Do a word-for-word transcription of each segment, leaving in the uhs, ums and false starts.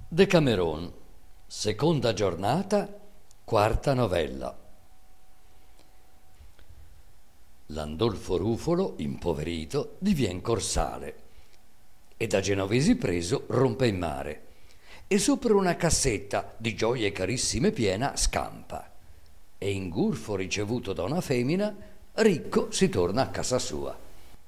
Decameron, seconda giornata, quarta novella. Landolfo Rufolo, impoverito, divien corsale e da genovesi preso rompe in mare e sopra una cassetta di gioie carissime piena scampa e in gurfo ricevuto da una femmina ricco si torna a casa sua.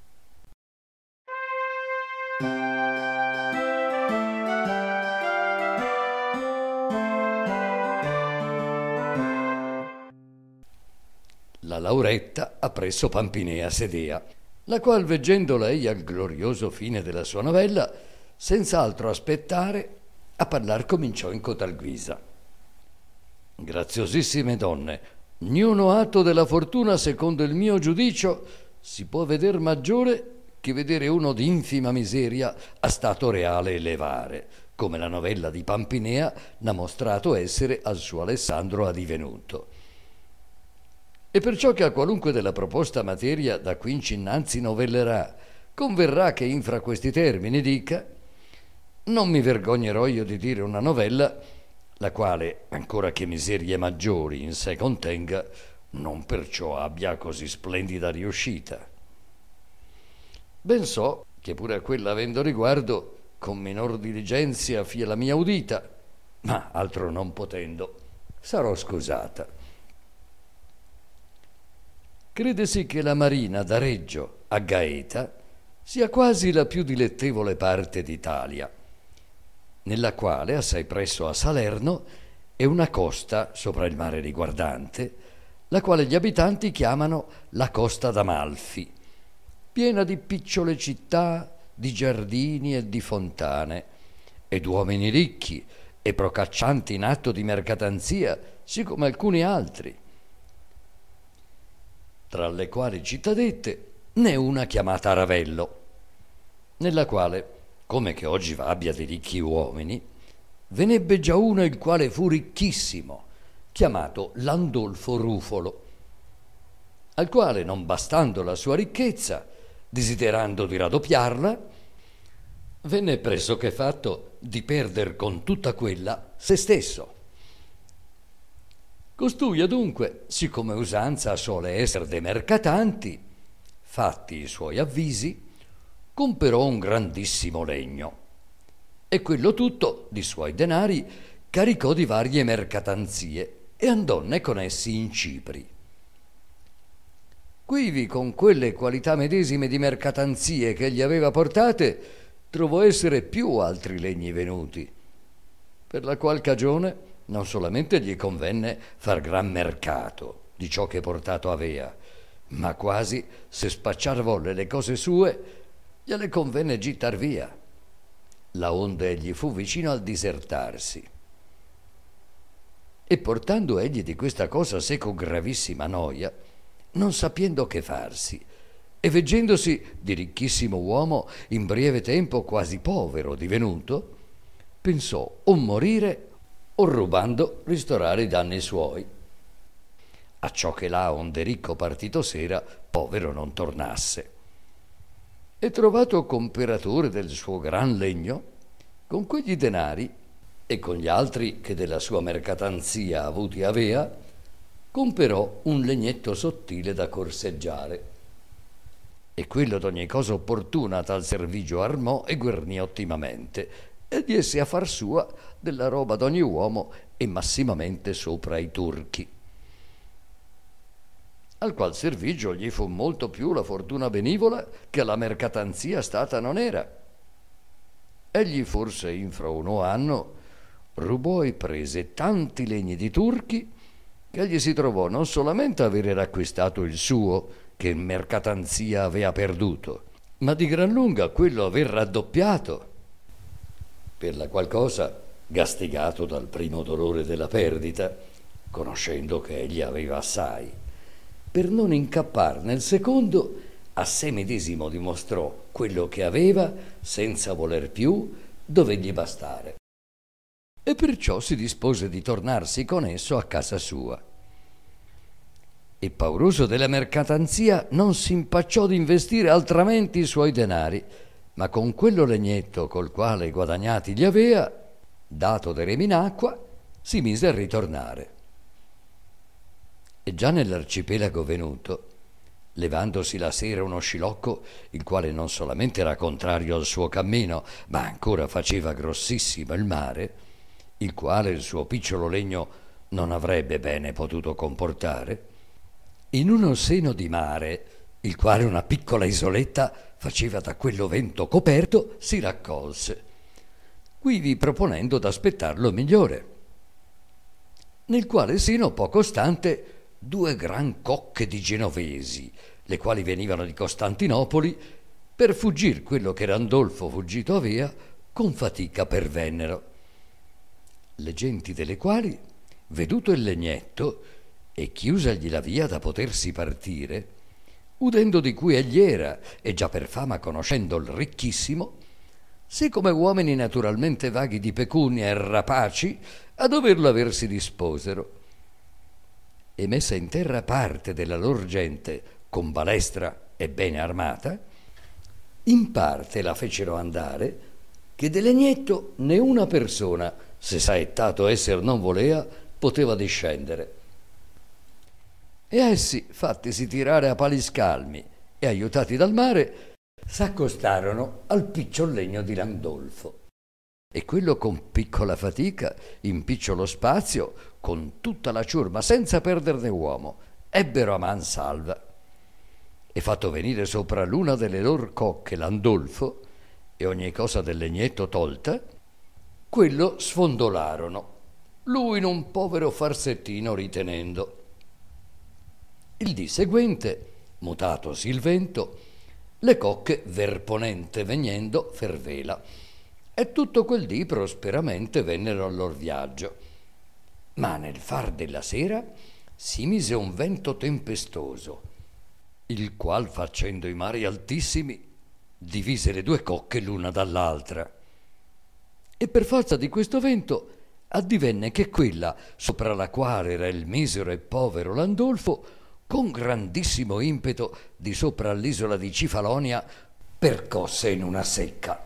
La Lauretta appresso Pampinea sedea, la qual veggendo lei al glorioso fine della sua novella, senza altro aspettare, a parlar cominciò in cotal guisa. Graziosissime donne, niuno atto della fortuna, secondo il mio giudicio, si può veder maggiore che vedere uno di infima miseria a stato reale elevare, come la novella di Pampinea n'ha mostrato essere al suo Alessandro adivenuto. E perciò che a qualunque della proposta materia da quinci innanzi novellerà, converrà che infra questi termini dica: non mi vergognerò io di dire una novella, la quale, ancora che miserie maggiori in sé contenga, non perciò abbia così splendida riuscita. Ben so che pure a quella avendo riguardo, con minor diligenzia fia la mia udita, ma altro non potendo, sarò scusata. Credesi che la marina da Reggio a Gaeta sia quasi la più dilettevole parte d'Italia, nella quale, assai presso a Salerno, è una costa sopra il mare riguardante, la quale gli abitanti chiamano la costa d'Amalfi, piena di picciole città, di giardini e di fontane, ed uomini ricchi e procaccianti in atto di mercatanzia, siccome alcuni altri, tra le quali cittadette n'è una chiamata Ravello, nella quale, come che oggi va abbia di ricchi uomini, ve n'ebbe già uno il quale fu ricchissimo, chiamato Landolfo Rufolo, al quale, non bastando la sua ricchezza, desiderando di raddoppiarla, venne pressoché fatto di perder con tutta quella se stesso. Costui adunque, siccome usanza suole essere de mercatanti, fatti i suoi avvisi, comperò un grandissimo legno e quello tutto di suoi denari caricò di varie mercatanzie e andonne con essi in Cipri. Quivi con quelle qualità medesime di mercatanzie che egli aveva portate trovò essere più altri legni venuti, per la qual cagione non solamente gli convenne far gran mercato di ciò che portato avea, ma quasi, se spacciar volle le cose sue, gliele convenne gittar via, la onde egli fu vicino al disertarsi. E portando egli di questa cosa seco gravissima noia, non sapiendo che farsi, e veggendosi di ricchissimo uomo in breve tempo quasi povero divenuto, pensò o morire o rubando ristorare i danni suoi, acciò che là onde ricco partito sera povero non tornasse. E trovato comperatore del suo gran legno, con quegli denari e con gli altri che della sua mercatanzia avuti avea, comperò un legnetto sottile da corseggiare, e quello d'ogni cosa opportuna a tal servigio armò e guernì ottimamente, e diese a far sua della roba d'ogni uomo e massimamente sopra i turchi. Al qual servigio gli fu molto più la fortuna benivola che la mercatanzia stata non era. Egli forse infra uno anno rubò e prese tanti legni di turchi che egli si trovò non solamente avere racquistato il suo, che in mercatanzia avea perduto, ma di gran lunga quello aver raddoppiato, per la qual cosa, gastigato dal primo dolore della perdita, conoscendo che egli aveva assai, per non incappar nel secondo, a sé medesimo dimostrò quello che aveva, senza voler più, dovegli bastare. E perciò si dispose di tornarsi con esso a casa sua. E pauroso della mercatanzia non si impacciò di investire altramente i suoi denari, ma con quello legnetto col quale guadagnati li avea, dato de remi in acqua, si mise a ritornare. E già nell'arcipelago venuto, levandosi la sera uno scilocco, il quale non solamente era contrario al suo cammino, ma ancora faceva grossissimo il mare, il quale il suo piccolo legno non avrebbe bene potuto comportare, in uno seno di mare, il quale una piccola isoletta faceva da quello vento coperto, si raccolse, quivi proponendo d'aspettarlo migliore, nel quale seno poco stante due gran cocche di genovesi, le quali venivano di Costantinopoli, per fuggir quello che Randolfo fuggito avea, con fatica pervennero. Le genti delle quali, veduto il legnetto e chiusagli la via da potersi partire, udendo di cui egli era e già per fama conoscendo il ricchissimo, sì come uomini naturalmente vaghi di pecunia e rapaci, a doverlo aversi disposero, e messa in terra parte della lor gente con balestra e bene armata, in parte la fecero andare, che de legnetto né una persona, se saettato esser non volea, poteva discendere. E essi, fattisi tirare a pali scalmi e aiutati dal mare, s'accostarono al picciol legno di Landolfo. E quello con piccola fatica, in picciolo spazio, con tutta la ciurma, senza perderne uomo, ebbero a man salva. E fatto venire sopra l'una delle lor cocche Landolfo, e ogni cosa del legnetto tolta, quello sfondolarono, lui in un povero farsettino ritenendo. Il dì seguente, mutatosi il vento, le cocche verponente vegnendo fervela, e tutto quel dì prosperamente vennero al lor viaggio. Ma nel far della sera si mise un vento tempestoso, il qual, facendo i mari altissimi, divise le due cocche l'una dall'altra. E per forza di questo vento addivenne che quella, sopra la quale era il misero e povero Landolfo, con grandissimo impeto di sopra all'isola di Cifalonia, percosse in una secca.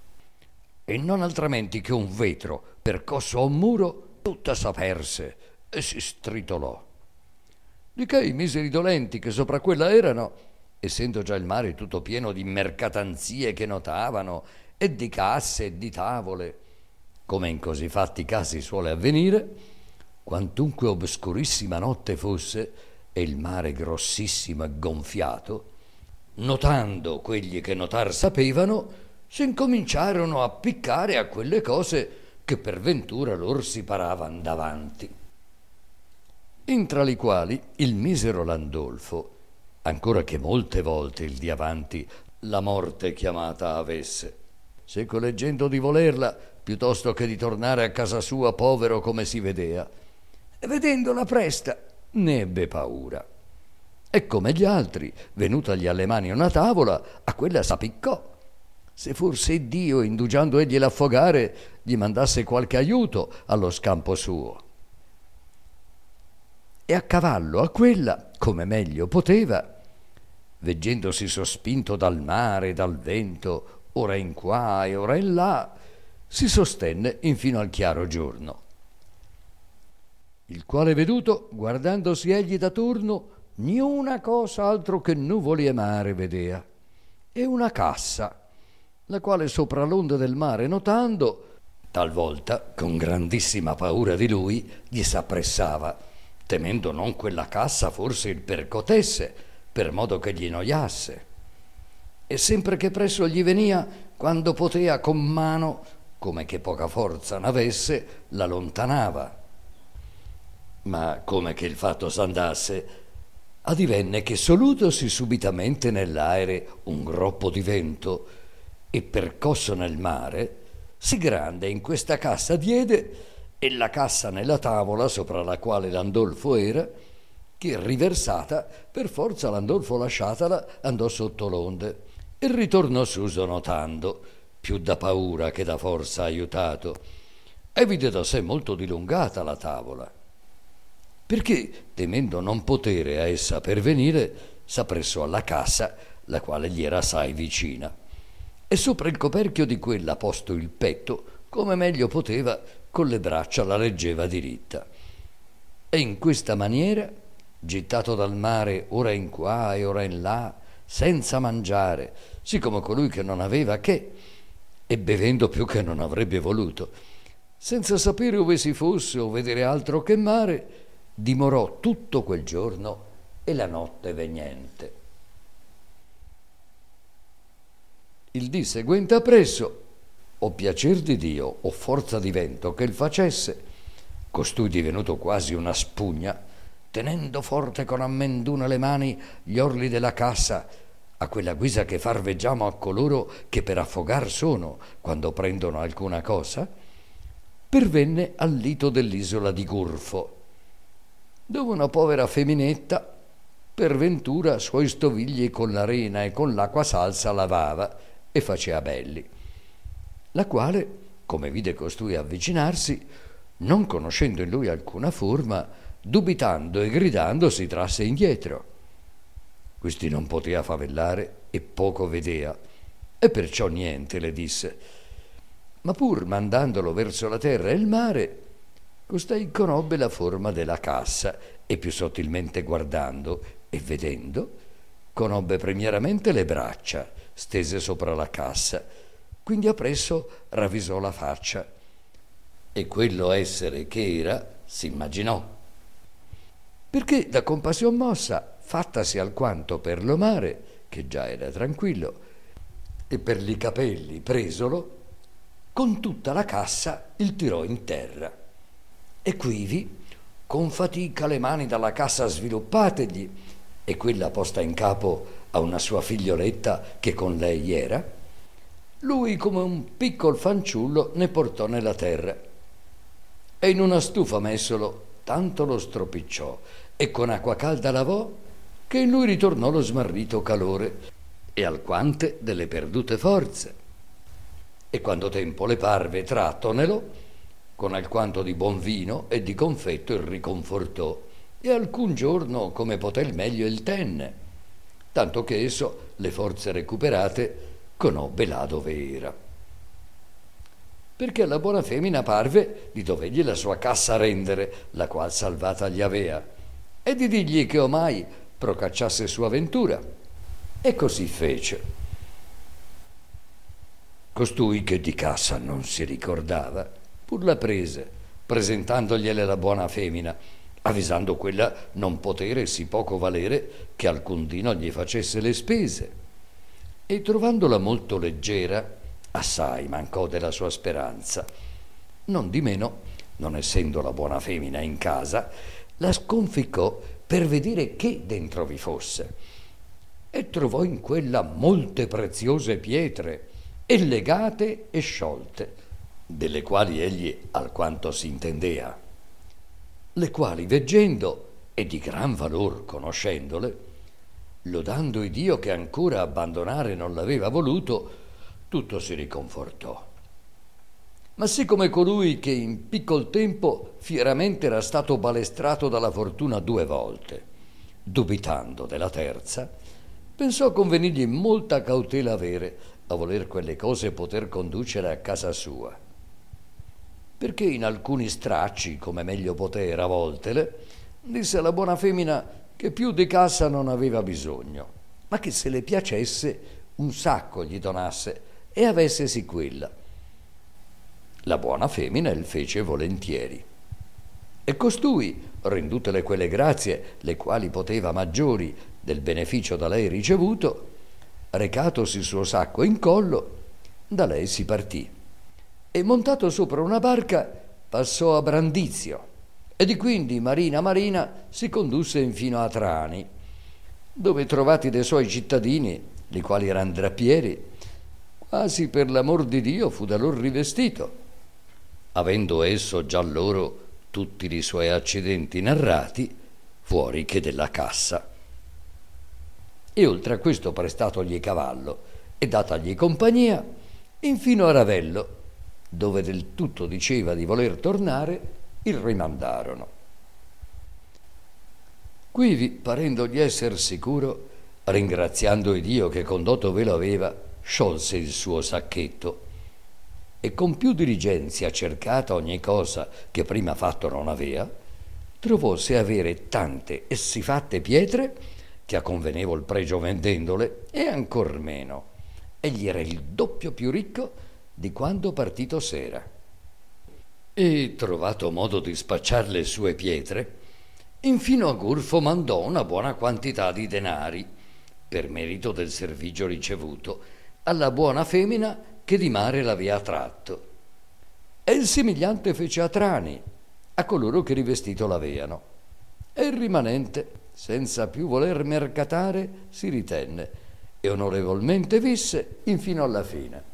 E non altrimenti che un vetro, percosso a un muro, tutta s'aperse e si stritolò. Di che i miseri dolenti che sopra quella erano, essendo già il mare tutto pieno di mercatanzie che notavano, e di casse e di tavole, come in così fatti casi suole avvenire, quantunque obscurissima notte fosse e il mare grossissimo e gonfiato, notando quelli che notar sapevano, s'incominciarono a piccare a quelle cose che per ventura lor si paravan davanti. Intra le quali il misero Landolfo, ancora che molte volte il di avanti la morte chiamata avesse, seco leggendo di volerla, piuttosto che di tornare a casa sua povero come si vedea, e vedendola presta ne ebbe paura. E come gli altri, venutagli alle mani una tavola, a quella s'appiccò, se forse Dio, indugiando egli l'affogare, gli mandasse qualche aiuto allo scampo suo. E a cavallo a quella, come meglio poteva, veggendosi sospinto dal mare e dal vento, ora in qua e ora in là, si sostenne infino al chiaro giorno. Il quale veduto, guardandosi egli da turno, niuna cosa altro che nuvoli e mare vedea, e una cassa, la quale sopra l'onda del mare notando, talvolta con grandissima paura di lui gli s'appressava, temendo non quella cassa forse il percotesse, per modo che gli noiasse. E sempre che presso gli venia, quando potea con mano, come che poca forza n'avesse, la lontanava. Ma come che il fatto s'andasse, addivenne che solutosi subitamente nell'aere un groppo di vento e percosso nel mare, sì grande in questa cassa diede, e la cassa nella tavola sopra la quale Landolfo era, che riversata, per forza Landolfo lasciatala, andò sotto l'onde e ritornò suso notando, più da paura che da forza aiutato, e vide da sé molto dilungata la tavola, perché, temendo non potere a essa pervenire, s'appressò alla cassa, la quale gli era assai vicina, e sopra il coperchio di quella posto il petto, come meglio poteva, con le braccia la reggeva diritta. E in questa maniera, gittato dal mare ora in qua e ora in là, senza mangiare, siccome colui che non aveva che, e bevendo più che non avrebbe voluto, senza sapere ove si fosse o vedere altro che mare, dimorò tutto quel giorno e la notte vegnente. Il dì seguente appresso, o piacer di Dio o forza di vento che il facesse, costui divenuto quasi una spugna, tenendo forte con ammenduna le mani gli orli della cassa, a quella guisa che farveggiamo a coloro che per affogar sono quando prendono alcuna cosa, pervenne al lito dell'isola di Gurfo, dove una povera feminetta per ventura suoi stovigli con la rena e con l'acqua salsa lavava e faceva belli, la quale, come vide costui avvicinarsi, non conoscendo in lui alcuna forma, dubitando e gridando si trasse indietro. Questi non poteva favellare e poco vedea, e perciò niente le disse. Ma pur mandandolo verso la terra e il mare, costei conobbe la forma della cassa e più sottilmente guardando e vedendo, conobbe primieramente le braccia stese sopra la cassa, quindi appresso ravvisò la faccia e quello essere che era s'immaginò, perché da compassion mossa, fattasi alquanto per lo mare, che già era tranquillo, e per li capelli presolo, con tutta la cassa il tirò in terra. E quivi, con fatica le mani dalla cassa sviluppategli, e quella posta in capo a una sua figlioletta che con lei era, lui come un piccol fanciullo ne portò nella terra, e in una stufa messolo tanto lo stropicciò, e con acqua calda lavò, che in lui ritornò lo smarrito calore, e alquante delle perdute forze. E quando tempo le parve trattonelo, con alquanto di buon vino e di confetto il riconfortò, e alcun giorno come poté il meglio il tenne, tanto che esso, le forze recuperate, conobbe là dove era. Perché alla buona femmina parve di dovergli la sua cassa rendere, la qual salvata gli avea, e di dirgli che omai procacciasse sua ventura. E così fece. Costui, che di cassa non si ricordava, pur la prese, presentandogliele la buona femmina, avvisando quella non potere sì poco valere che alcun dì non gli facesse le spese. E trovandola molto leggera, assai mancò della sua speranza. Non di meno, non essendo la buona femmina in casa, la sconficcò per vedere che dentro vi fosse, e trovò in quella molte preziose pietre, e legate e sciolte, delle quali egli alquanto si intendea, le quali veggendo e di gran valor conoscendole, lodando Dio che ancora abbandonare non l'aveva voluto, tutto si riconfortò. Ma siccome colui che in piccol tempo fieramente era stato balestrato dalla fortuna due volte, dubitando della terza, pensò convenirgli molta cautela avere a voler quelle cose poter conducere a casa sua, perché in alcuni stracci, come meglio poté ravoltele, disse alla buona femmina che più di cassa non aveva bisogno, ma che se le piacesse un sacco gli donasse e avessesi quella. La buona femmina il fece volentieri. E costui, rendutele quelle grazie, le quali poteva maggiori del beneficio da lei ricevuto, recatosi il suo sacco in collo, da lei si partì e montato sopra una barca passò a Brandizio e di quindi marina marina si condusse infino a Trani, dove trovati dei suoi cittadini, li quali eran drappieri, quasi per l'amor di Dio fu da loro rivestito, avendo esso già loro tutti i suoi accidenti narrati, fuori che della cassa. E oltre a questo prestatogli cavallo e datagli compagnia, infino a Ravello, dove del tutto diceva di voler tornare, il rimandarono. Quivi, parendogli esser sicuro, ringraziando Dio che condotto ve lo aveva, sciolse il suo sacchetto e con più diligenza cercata ogni cosa che prima fatto non avea, trovòse avere tante e sì fatte pietre che a convenevol pregio vendendole e ancor meno egli era il doppio più ricco di quando partito s'era. E trovato modo di spacciar le sue pietre, infino a Gurfo mandò una buona quantità di denari per merito del servigio ricevuto alla buona femina che di mare l'avea tratto, e il simigliante fece a Trani, a coloro che rivestito l'aveano, e il rimanente, senza più voler mercatare, si ritenne e onorevolmente visse infino alla fine.